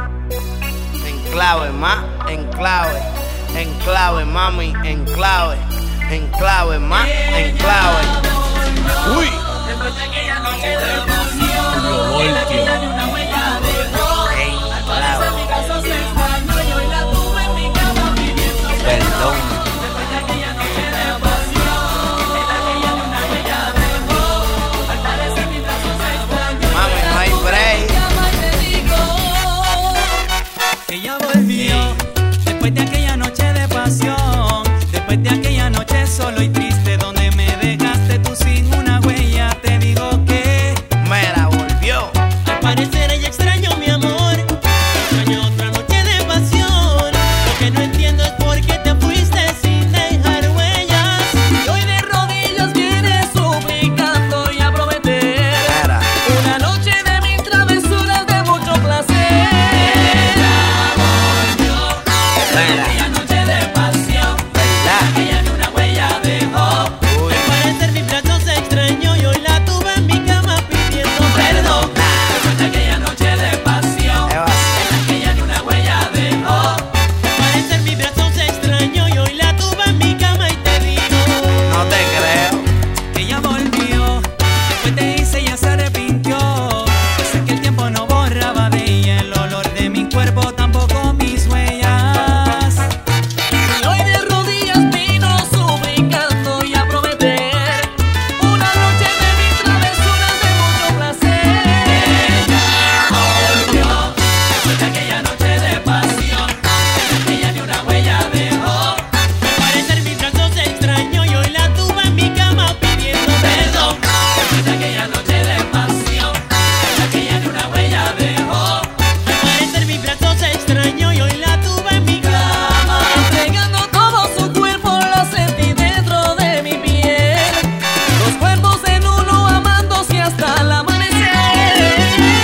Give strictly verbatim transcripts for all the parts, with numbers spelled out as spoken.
En clave, ma, en clave, en clave, mami, en clave, en clave, ma, en clave. Uy. Después de aquella noche de pasión, en la que ya ni una huella dejó. Al parecer mi caso se extrañó y hoy la tuve en mi cama pidiendo perdón. Después de aquella noche de pasión, en la que ya ni una huella dejó. Al parecer mi caso se extrañó. Mami, no hay break. Ella volvió después de aquella noche de pasión, después de aquella noche solo y triste donde me dejaste tú sin una huella. Te digo que me la volvió. Al parecer ella extrañó mi amor, extrañó otra noche de pasión. Lo que no entiendo es por qué te fuiste sin dejar huellas. Y hoy de rodillas vienes suplicando y a prometer Era. una noche de mil travesuras de mucho placer. Era. Aquella noche de pasión, ¿Verdad? aquella ni una huella dejó. Uy. Al parecer mi brazo se extrañó y hoy la tuve en mi cama pidiendo perdón. Después de aquella noche de pasión, ¿Qué va a hacer? aquella ni una huella dejó. Al parecer mi brazo se extrañó y hoy la tuve en mi cama y te digo No te creo. ella volvió, después te hice ella se arrepintió. Sé que el tiempo no borraba de ella el olor de mi cuerpo, tampoco mis huellas. Y hoy de rodillas vino suplicando y a prometer una noche de mil travesuras de mucho placer. Ella volvió, después de aquella noche de pasión, ella ni una huella dejó. Al parecer mi brazo se extrañó y hoy la tuve en mi cama pidiendo perdón. Después de aquella noche de pasión, aquella ni una huella dejó. Al parecer mi brazo se extrañó y hoy la tuve en mi cama. Entregando todo su cuerpo lo sentí dentro de mi piel. Dos cuerpos en uno amándose hasta el amanecer.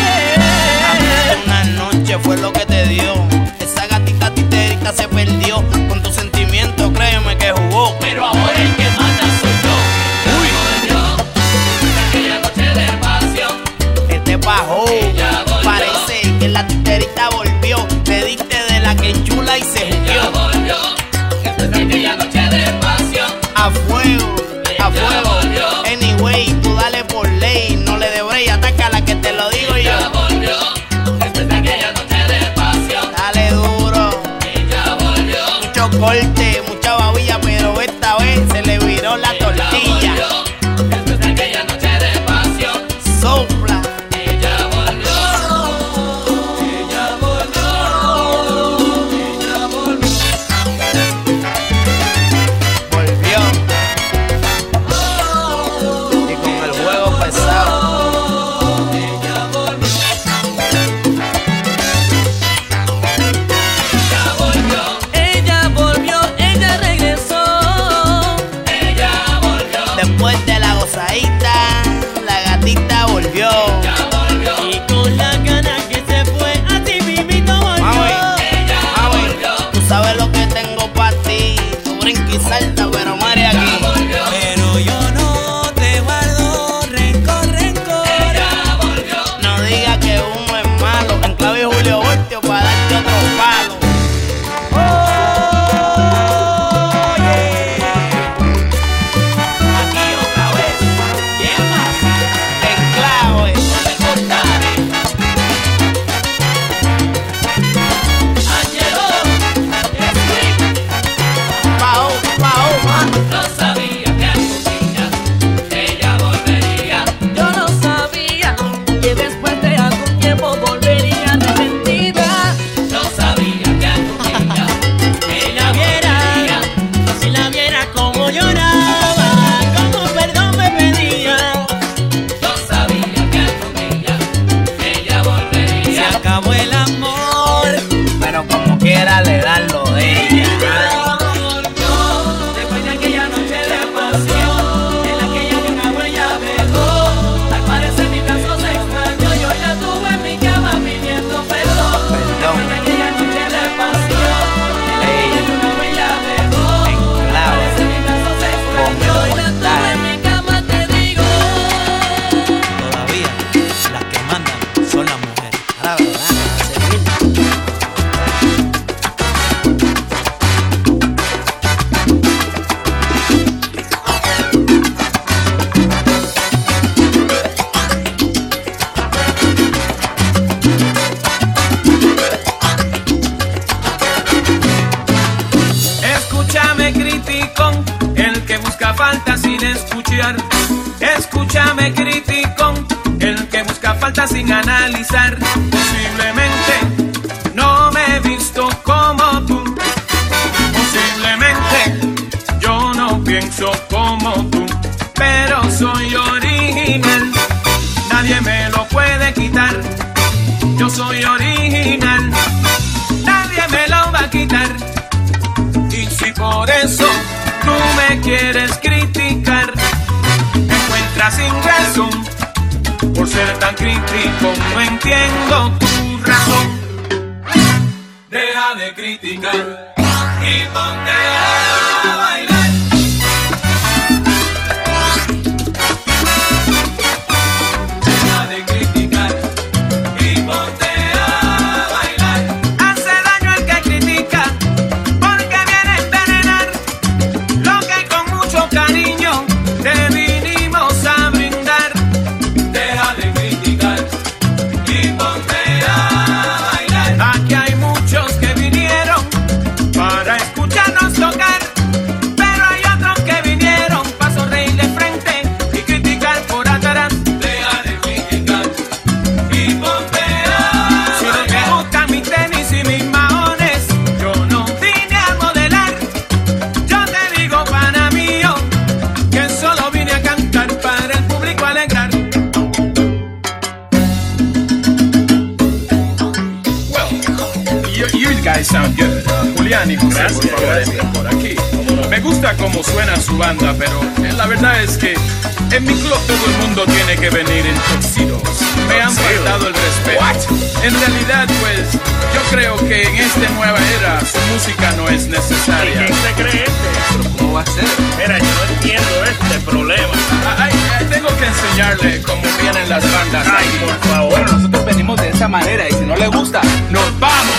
Una noche fue lo que te dio. Esa gatita titérica se perdió. Con tu sentimiento, créeme que jugó. Pero ahora el que manda soy yo. Uy. Volvió, aquella noche de pasión. Este bajó. Ella volvió. Parece que la titerita volvió. Te diste de la que enchula y se Ella judió. volvió, después de aquella noche de pasión. A fuego, a Ella fuego. volvió. Anyway, tú dale por ley. No le de break, atácala que te lo digo Ella yo. volvió, después de aquella noche de pasión. Dale duro. Ella volvió, Mucho corte, mucha babilla, pero esta vez se le viró la ella tortilla. volvió, después de aquella noche de pasión. Sopla. Ella volvió, ella volvió. cambiar. Escúchame, criticón, el que busca falta sin analizar. Posiblemente no me he visto como tú. Posiblemente yo no pienso como tú, pero soy original. Nadie me lo puede quitar. Yo soy original. Nadie me lo va a quitar. Y si por eso tú me quieres criticar, me encuentras sin razón por ser tan crítico. No entiendo tu razón. Deja de criticar y ponte a bailar. Deja de criticar y ponte a bailar. Hace daño el que critica porque viene a envenenar lo que con mucho cariño te vinimos a brindar. Deja de criticar y ponte a bailar. Aquí hay muchos que vinieron para escucharnos tocar, pero hay otros que vinieron para sonreír de frente y criticar por atrás. Deja de criticar y ponte a bailar. Si no te gustan mis tenis y mis maones, yo no vine a modelar. Yo te digo, pana mío, que solo vine a cantar para el público alegrar. You, you guys sound good. Uh, Julián y José, por favor, entren por aquí. Me gusta cómo suena su banda, pero eh, la verdad es que en mi club todo el mundo tiene que venir en tuxedos. Me han faltado el respeto. En realidad, pues, yo creo que en esta nueva era su música no es necesaria. ¿Quién se cree este? ¿Pero cómo va a ser? Mira, yo no entiendo este problema. Ay, ay, tengo que enseñarle cómo vienen las bandas. Ay, por favor. Bueno, nosotros venimos de esa manera y si no le gusta, nos vamos.